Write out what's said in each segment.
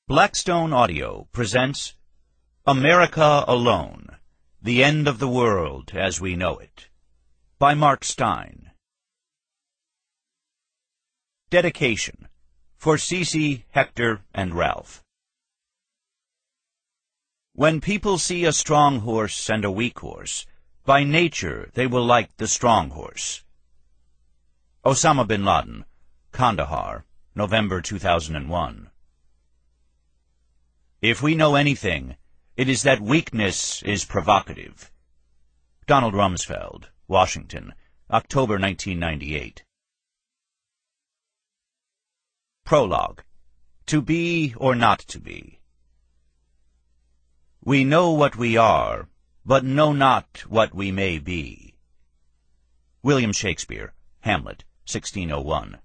Blackstone Audio presents America Alone, The End of the World as We Know It, by Mark Stein. Dedication for Cece, Hector, and Ralph. When people see a strong horse and a weak horse, by nature they will like the strong horse. Osama bin Laden, Kandahar, November 2001. If we know anything, it is that weakness is provocative. Donald Rumsfeld, Washington, October 1998. Prologue. To be or not to be. We know what we are, but know not what we may be. William Shakespeare, Hamlet, 1601.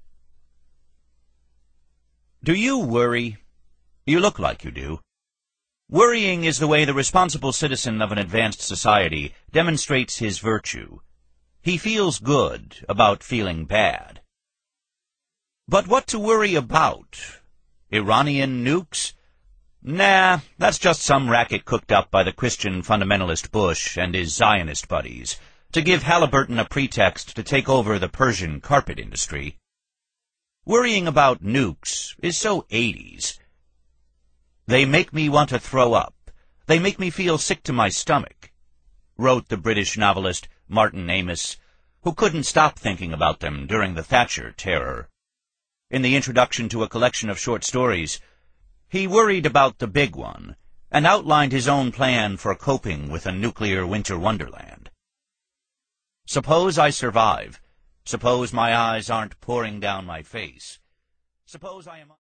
Do you worry? You look like you do. Worrying is the way the responsible citizen of an advanced society demonstrates his virtue. He feels good about feeling bad. But what to worry about? Iranian nukes? Nah, that's just some racket cooked up by the Christian fundamentalist Bush and his Zionist buddies to give Halliburton a pretext to take over the Persian carpet industry. Worrying about nukes is so 80s. They make me want to throw up. They make me feel sick to my stomach, wrote the British novelist Martin Amis, who couldn't stop thinking about them during the Thatcher terror. In the introduction to a collection of short stories, he worried about the big one and outlined his own plan for coping with a nuclear winter wonderland. Suppose I survive. Suppose my eyes aren't pouring down my face. Suppose I am...